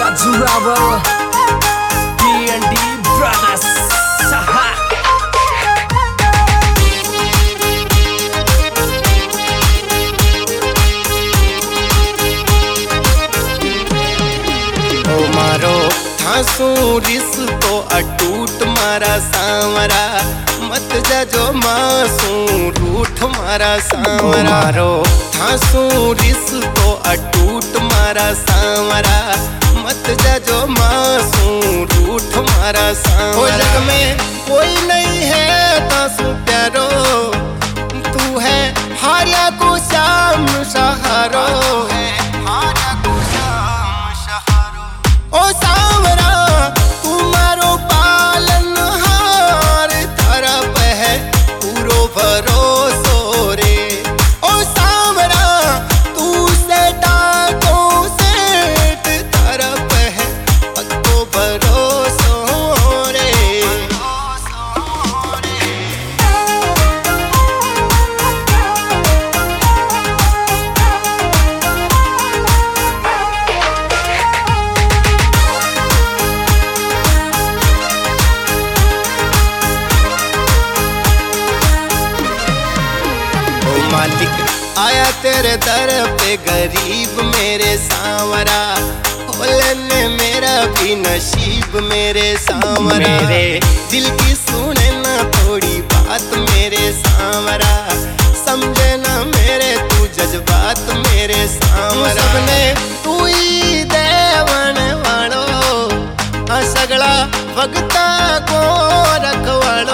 Raju Raval, D&D Brothers. मारो थासू रिस तो अटूट मारा सांवरा मत जाजो मासू रूठ मारा सांवरा मारो थासू रिस तो अटूट मारा सांवरा मत जाजो मासू रूठ मारा सांवरा जग में कोई नहीं है तासू प्यारो तू है हारिया को शाम सहारो ओ सांवरा तुम्हारो पालन हार तरफ है पूरो भरोसो रे। ओ सांवरा तू सेठाको सेठ तरफ है पक्को भरोसो रे। मालिक आया तेरे दर पे गरीब मेरे सांवरा खोलने मेरा भी नसीब मेरे सांवरा मेरे दिल की सुने ना थोड़ी बात मेरे सांवरा समझे ना मेरे तू जज्बात मेरे सांवरा सबने तू ही देवन वालो सगला भगता को रखवालो।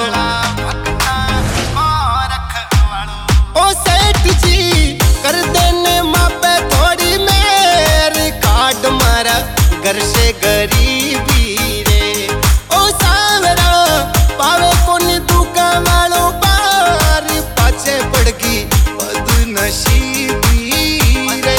कर देने मापे थोड़ी मेरी काट मारा घर से गरीबी रे। ओ सांवरा पावे कोनी दुका वालो पार पाछे पड़गी बदनसीबी रे।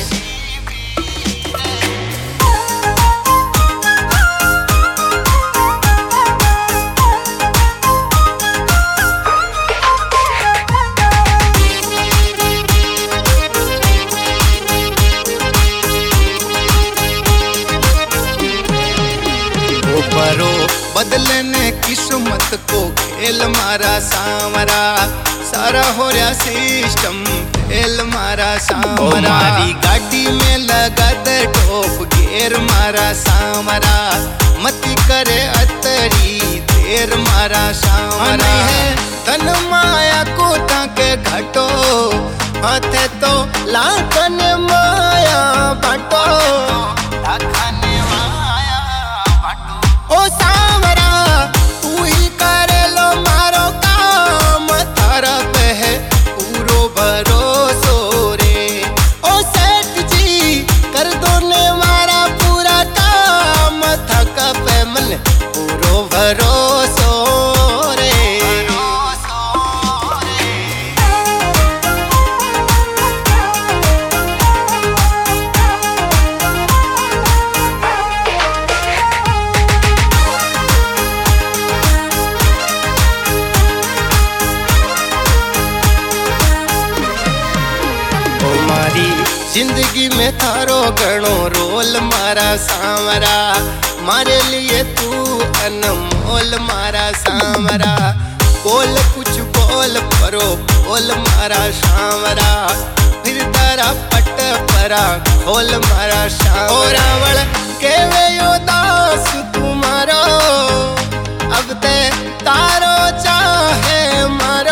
परो बदलने किस्मत को खेल मारा सांवरा सारा हो रहा सिस्टम खेल मारा सांवरा मारी गाड़ी में लगा दे टॉप घेर मारा सांवरा मती करे अतरी देर मारा सांवरा है धन माया को ताके घटो हाथे तो लाखन माया बाटो ओ सांवरा तू ही करे लो मारो काम थारा पे है पूरो भरोसो रे। ओ सेठ जी कर दो ने मारा पूरा काम थका पे मन पूरो भरोसो रे। जिंदगी में थारो घणो रोल मारा सांवरा मारे लिए तू अनमोल मारा सांवरा बोल कुछ बोल परो बोल मारा सांवरा फिर तारा पट परा खोल मारा सांवरा रावण केवे यो दास तुम्हारो अब ते तारो चाहे मारो।